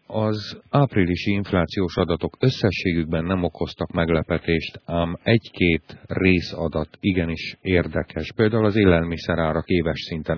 Az áprilisi inflációs adatok összességükben nem okoztak meglepetést, ám egy-két részadat igenis érdekes. Például az élelmiszerárak éves szinten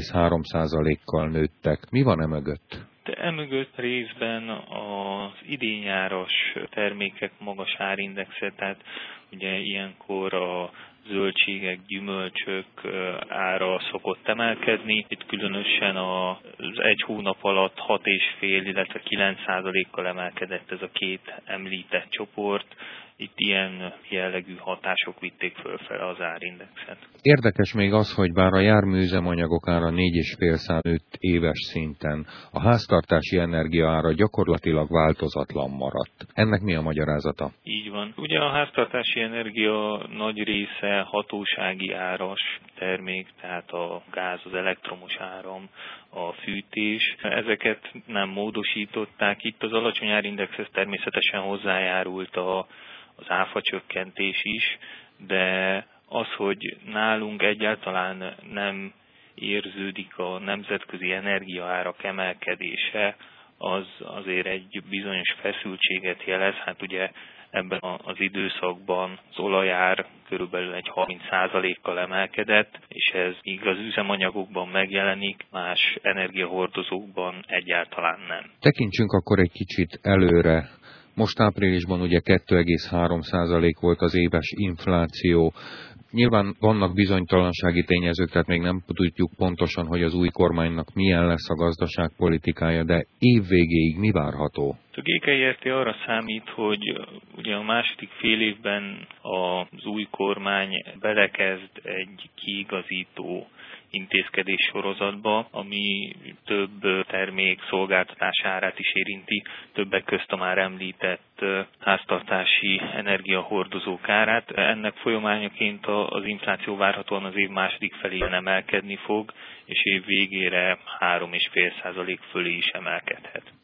5,3%-kal nőttek. Mi van mögött? Emögött részben az idényáras termékek magas árindexe, tehát ugye ilyenkor a zöldségek, gyümölcsök ára szokott emelkedni. Itt különösen az egy hónap alatt 6,5, illetve 9%-kal emelkedett ez a két említett csoport. Itt ilyen jellegű hatások vitték fölfele az árindexet. Érdekes még az, hogy bár a járműüzemanyagok ára 4,5 nőtt éves szinten, a háztartási energia ára gyakorlatilag változatlan maradt. Ennek mi a magyarázata? Így van. Ugye a háztartási energia nagy része hatósági áras termék, tehát a gáz, az elektromos áram, a fűtés. Ezeket nem módosították. Itt az alacsony árindexhez természetesen hozzájárult az áfa csökkentés is, de az, hogy nálunk egyáltalán nem érződik a nemzetközi energiaárak emelkedése, az azért egy bizonyos feszültséget jelez. Hát ugye ebben az időszakban az olajár körülbelül egy 30%-kal emelkedett, és ez míg az üzemanyagokban megjelenik, más energiahordozókban egyáltalán nem. Tekintsünk akkor egy kicsit előre. Most áprilisban ugye 2,3% volt az éves infláció. Nyilván vannak bizonytalansági tényezők, tehát még nem tudjuk pontosan, hogy az új kormánynak milyen lesz a gazdaságpolitikája, de év végéig mi várható? A GKIRT arra számít, hogy ugye a második fél évben az új kormány belekezd egy kiigazító intézkedés sorozatba, ami több termék szolgáltatás árát is érinti, többek közt a már említett háztartási energiahordozók árát. Ennek folyamányaként az infláció várhatóan az év második felében emelkedni fog, és év végére 3,5% fölé is emelkedhet.